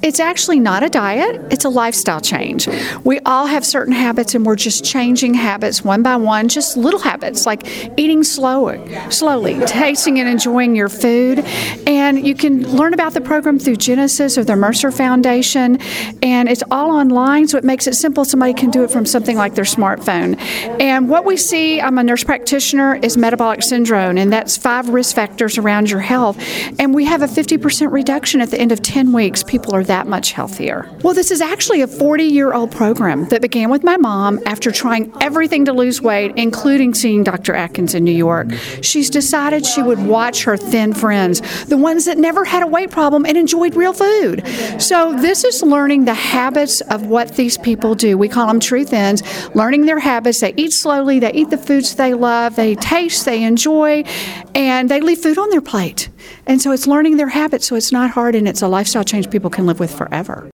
It's actually not a diet, it's a lifestyle change. We all have certain habits and we're just changing habits one by one, just little habits like eating slowly, tasting and enjoying your food. And you can learn about the program through Genesis or the Mercer Foundation, and it's all online, so it makes it simple. Somebody can do it from something like their smartphone. And what we see, I'm a nurse practitioner, is metabolic syndrome, and that's 5 risk factors around your health. And we have a 50% reduction at the end of 10 weeks. People are that much healthier. Well, this is actually a 40-year-old program that began with my mom after trying everything to lose weight, including seeing Dr. Atkins in New York. She's decided she would watch her thin friends, the ones that never had a weight problem and enjoyed real food. So this is learning the habits of what these people do. We call them true thins, learning their habits. They eat slowly, they eat the foods they love, they taste, they enjoy, and they leave food on their plate. And so it's learning their habits, so it's not hard, and it's a lifestyle change people can live with forever.